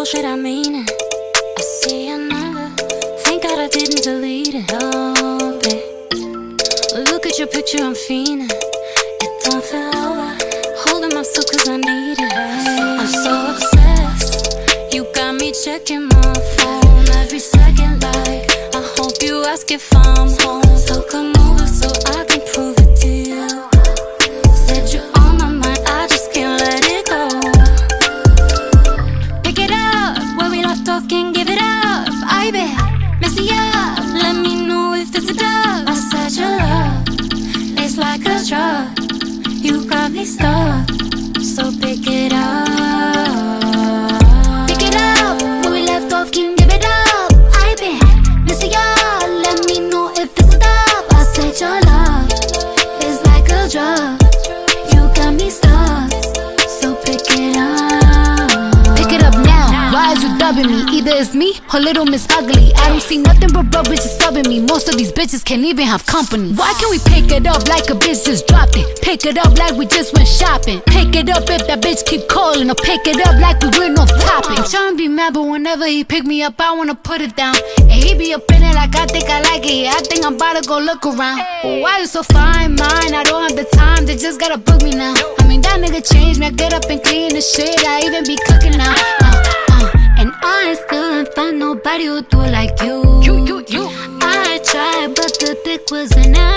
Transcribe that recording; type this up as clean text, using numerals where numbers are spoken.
bullshit, I mean it. I see your number, thank God I didn't delete it. Oh, babe, look at your picture, I'm fiending. It don't feel over, holding myself cause I need it. I'm so obsessed, you got me checking my phone every second. Like, I hope you ask if I'm home. So come over so I can prove it to you. Said you're on my mind, I just can't let it go. Pick it up, where we left off, can't give it up. I bet, messy up, let me know if it's a dub. I said your love, it's like a drug. You got me stuck, so pick it up. Pick it up, where we left off, can't give it up. I bet, messy up, let me know if it's a dub. I said your love, it's like a drug. You got me stuck, so pick it up. Pick it up now, why is you dubbing me? Either it's me or Little Miss Ugly. I don't see nothing but broke bitches subbing me. Most of these bitches can't even have company. Why can't we pick it up like a bitch just dropped it? Pick it up like we just went shopping. Pick it up if that bitch keep calling. Or pick it up like we went off topic. I'm trying to be mad, but whenever he pick me up, I wanna put it down. And he be up in it like I think I like it. Yeah, I think I'm about to go look around. But why you so fine, mine? I don't have the time, they just gotta book me now. I mean, that nigga changed me, I get up and clean the shit. I even be cooking now. And I still ain't find nobody who do it like you. You. I tried, but the dick wasn't out.